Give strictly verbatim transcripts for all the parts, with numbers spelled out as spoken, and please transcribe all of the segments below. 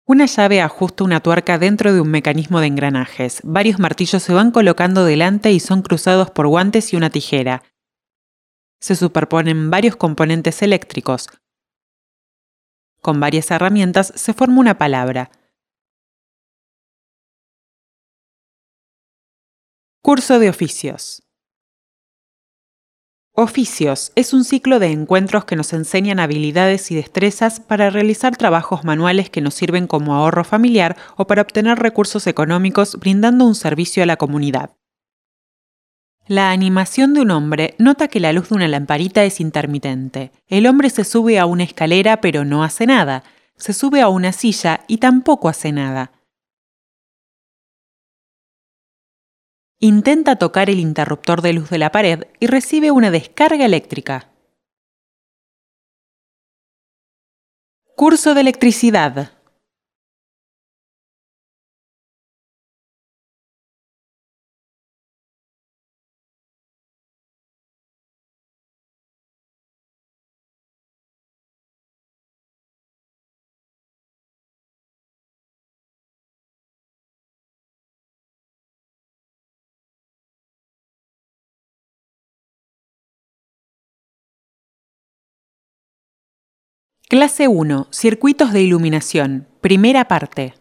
Una llave ajusta una tuerca dentro de un mecanismo de engranajes. Varios martillos se van colocando delante y son cruzados por guantes y una tijera. Se superponen varios componentes eléctricos. Con varias herramientas se forma una palabra. Curso de oficios. Oficios es un ciclo de encuentros que nos enseñan habilidades y destrezas para realizar trabajos manuales que nos sirven como ahorro familiar o para obtener recursos económicos brindando un servicio a la comunidad. La animación de un hombre nota que la luz de una lamparita es intermitente. El hombre se sube a una escalera pero no hace nada. Se sube a una silla y tampoco hace nada. Intenta tocar el interruptor de luz de la pared y recibe una descarga eléctrica. Curso de electricidad. Clase uno. Circuitos de iluminación. Primera parte.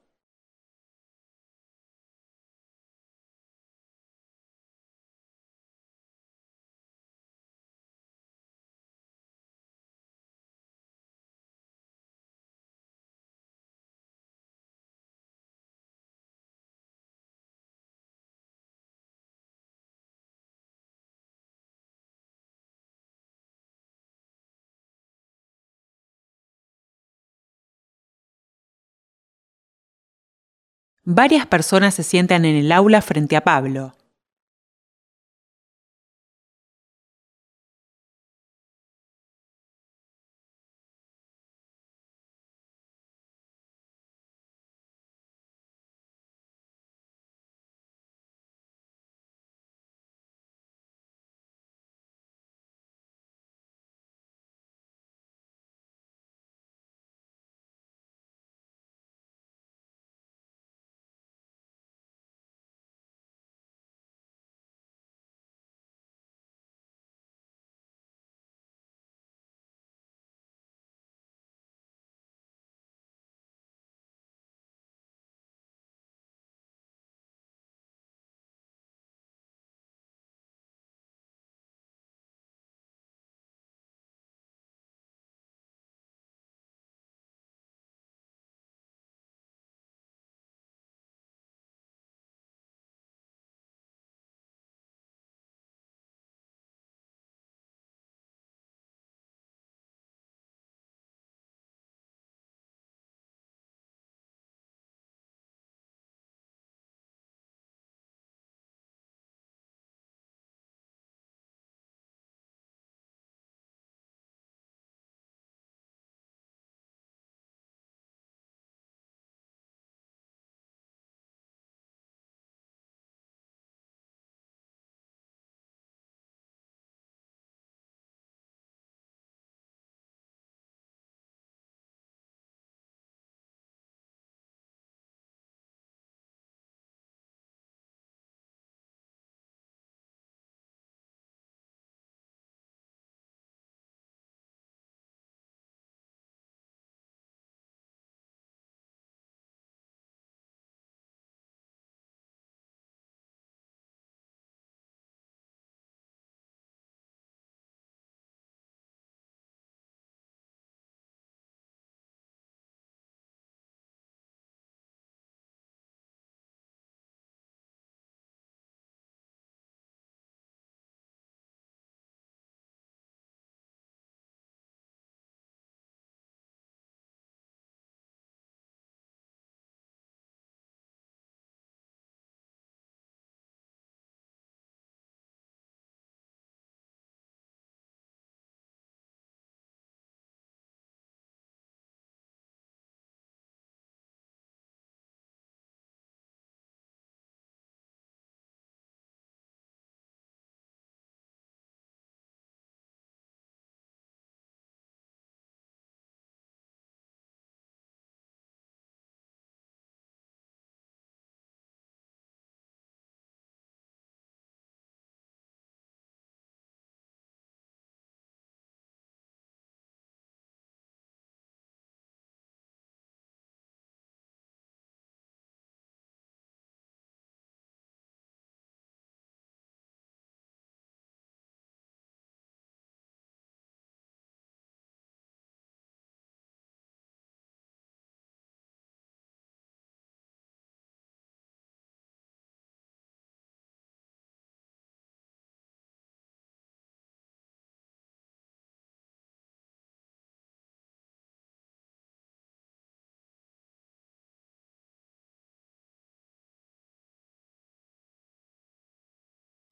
Varias personas se sientan en el aula frente a Pablo.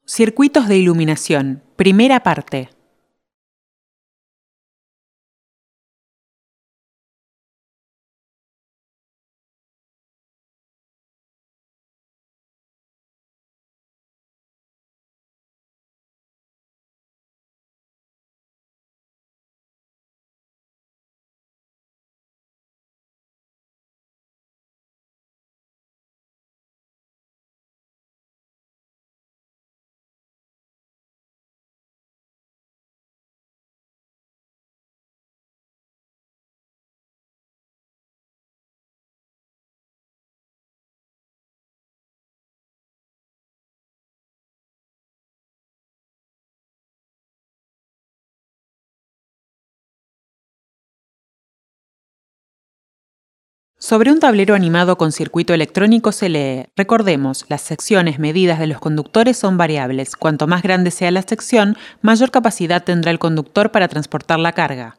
Circuitos de iluminación. Primera parte. Sobre un tablero animado con circuito electrónico se lee: recordemos, las secciones medidas de los conductores son variables. Cuanto más grande sea la sección, mayor capacidad tendrá el conductor para transportar la carga.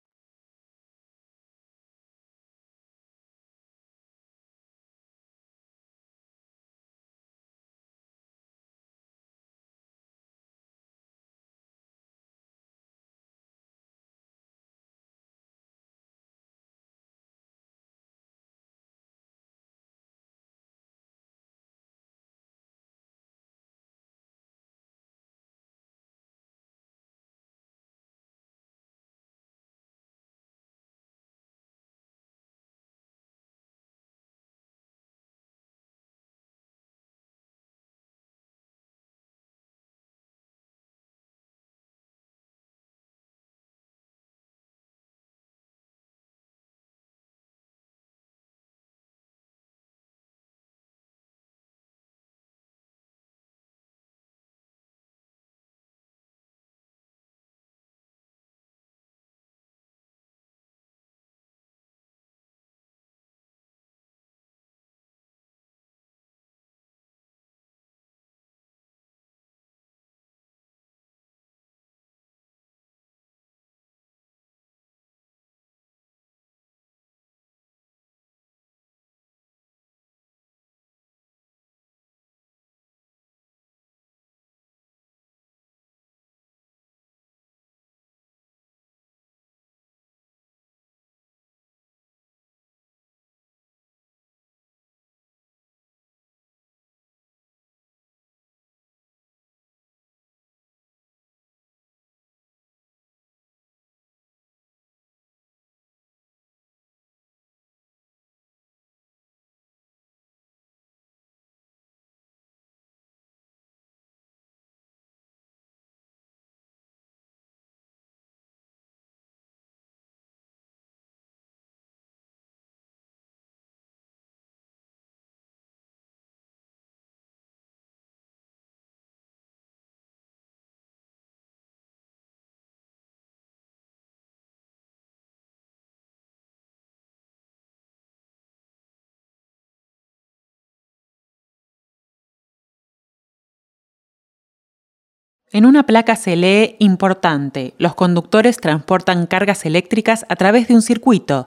En una placa se lee: importante, los conductores transportan cargas eléctricas a través de un circuito.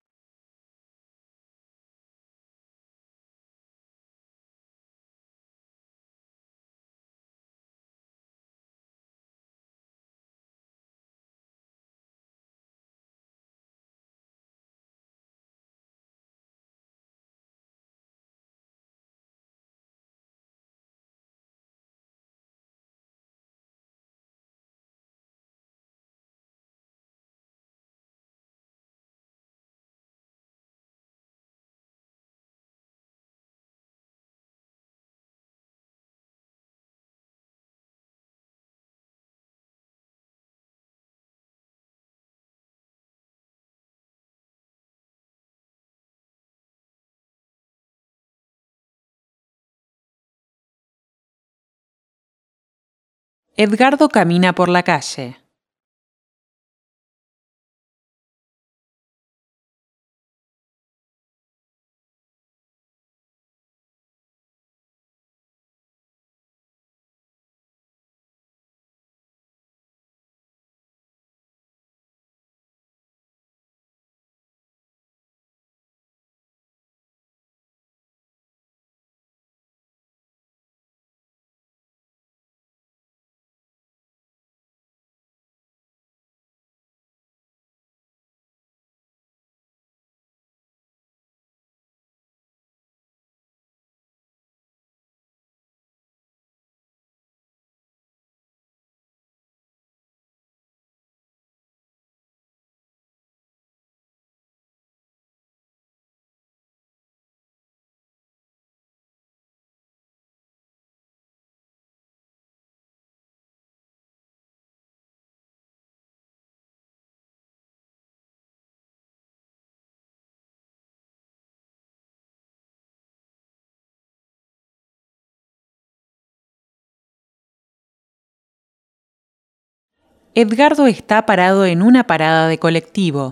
Edgardo camina por la calle. Edgardo está parado en una parada de colectivo.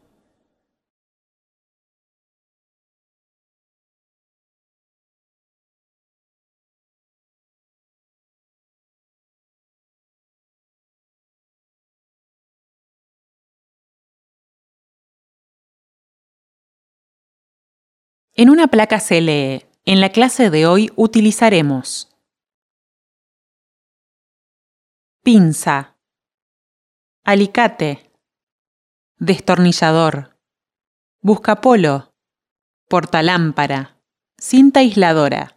En una placa se lee: en la clase de hoy utilizaremos pinza, alicate, destornillador, buscapolo, portalámpara, cinta aisladora.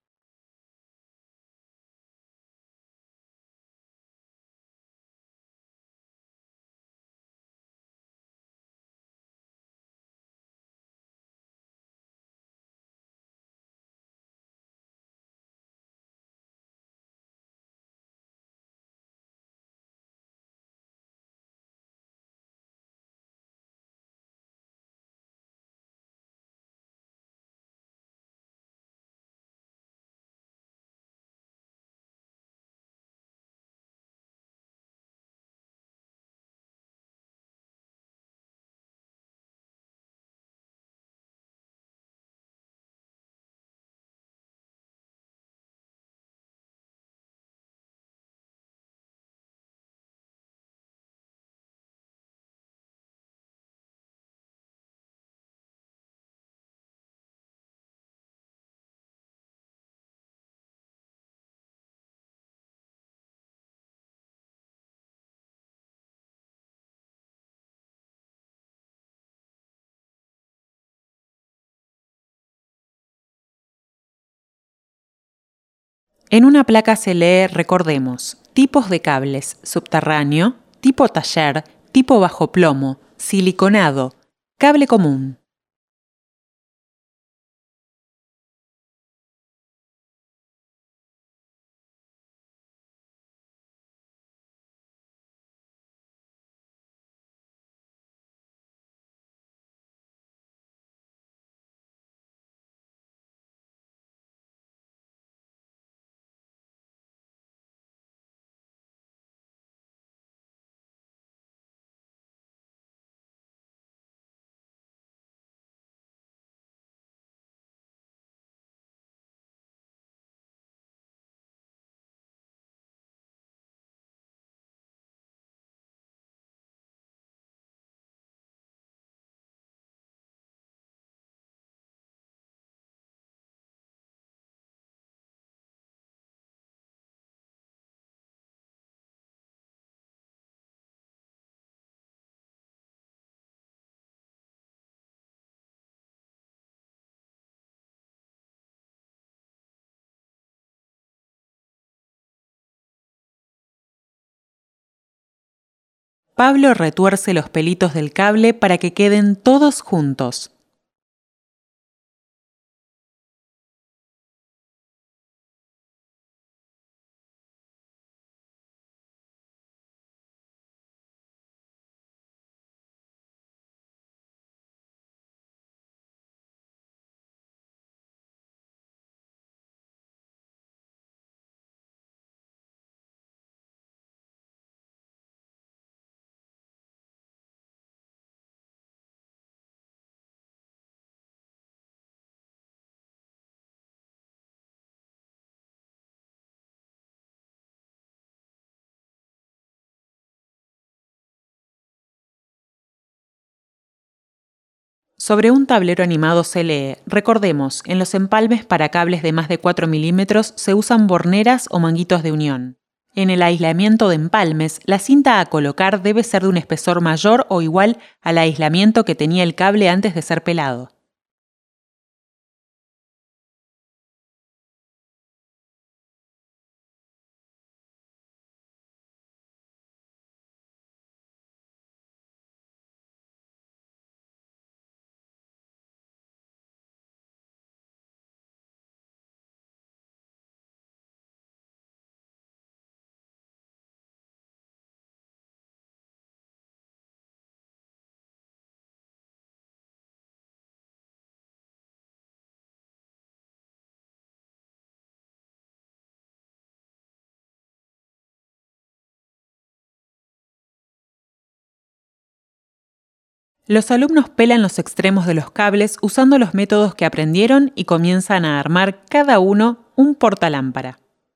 En una placa se lee: recordemos, tipos de cables: subterráneo, tipo taller, tipo bajo plomo, siliconado, cable común. Pablo retuerce los pelitos del cable para que queden todos juntos. Sobre un tablero animado se lee: recordemos, en los empalmes para cables de más de cuatro milímetros se usan borneras o manguitos de unión. En el aislamiento de empalmes, la cinta a colocar debe ser de un espesor mayor o igual al aislamiento que tenía el cable antes de ser pelado. Los alumnos pelan los extremos de los cables usando los métodos que aprendieron y comienzan a armar cada uno un portalámpara.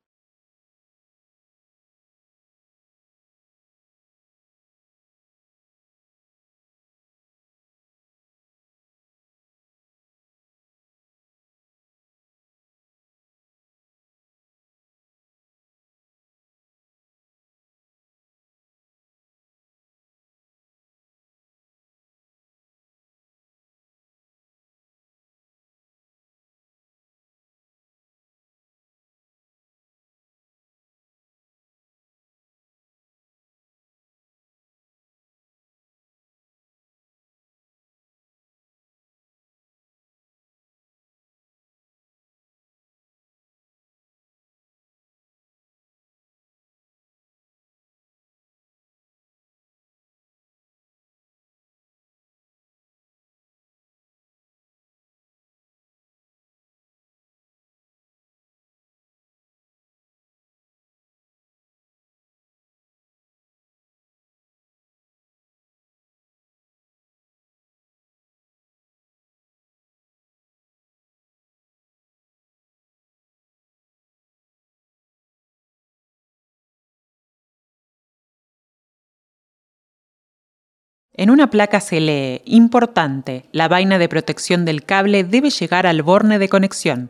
En una placa se lee: importante, la vaina de protección del cable debe llegar al borne de conexión.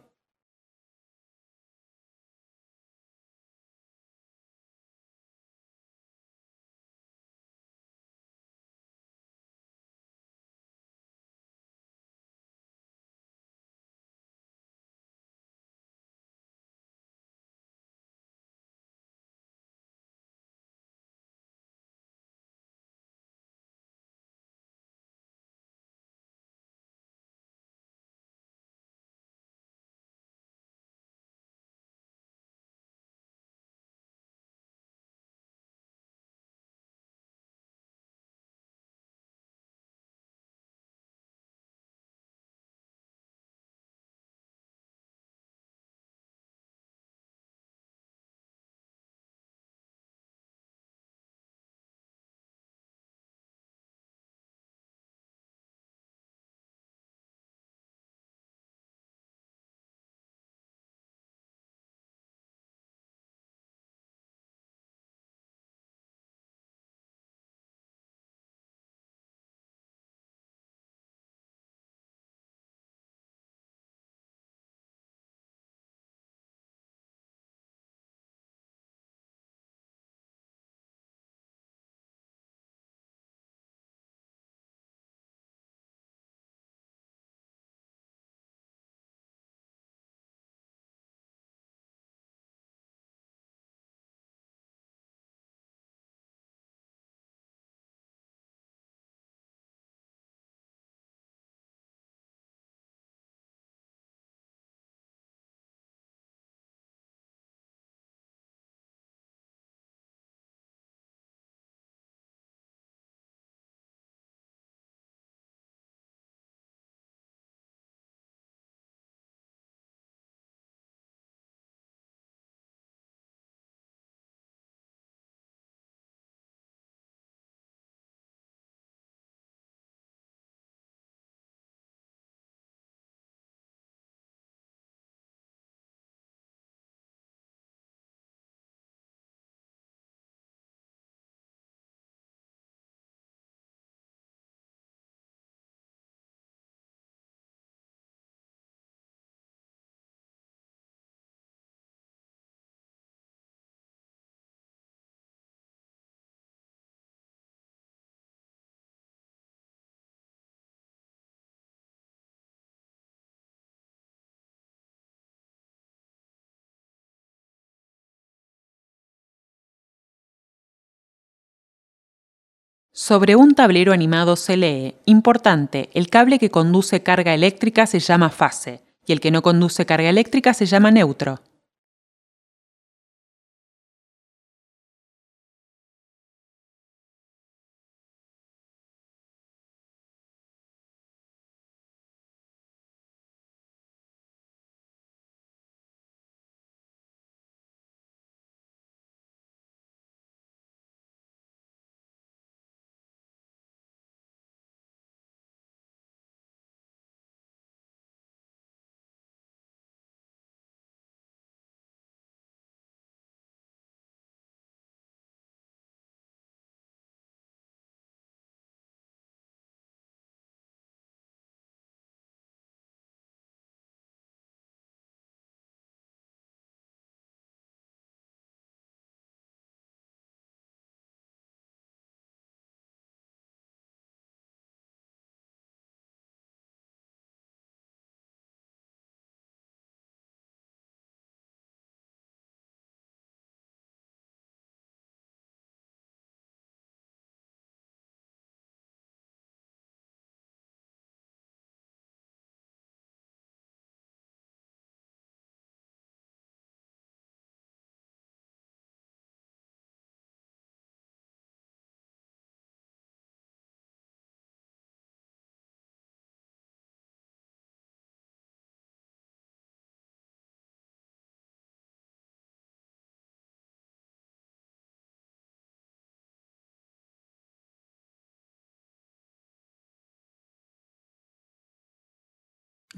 Sobre un tablero animado se lee: importante, el cable que conduce carga eléctrica se llama fase y el que no conduce carga eléctrica se llama neutro.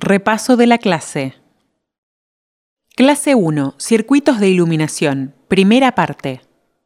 Repaso de la clase. Clase uno. Circuitos de iluminación. Primera parte.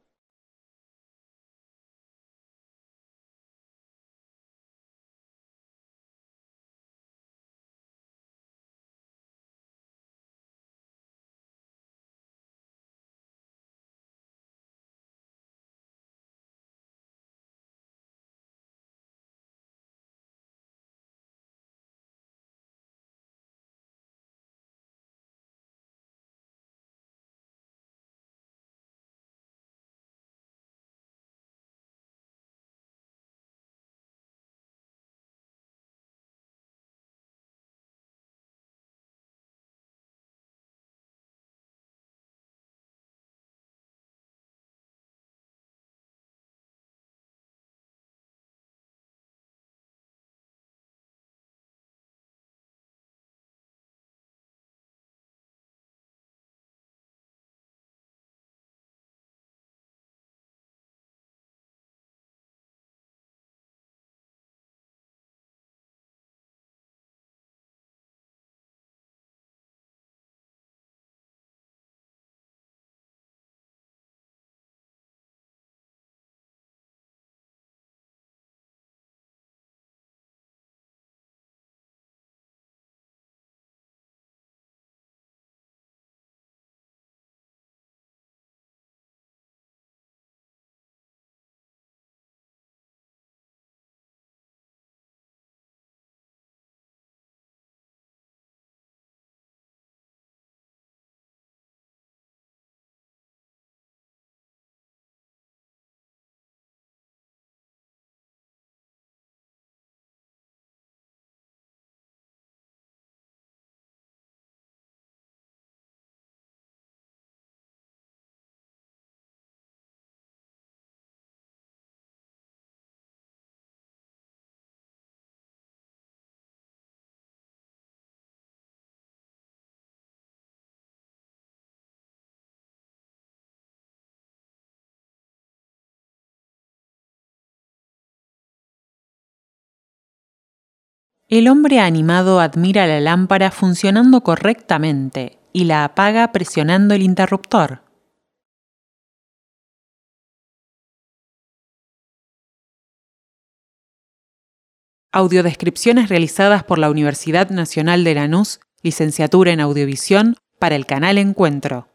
El hombre animado admira la lámpara funcionando correctamente y la apaga presionando el interruptor. Audiodescripciones realizadas por la Universidad Nacional de Lanús, licenciatura en Audiovisión, para el canal Encuentro.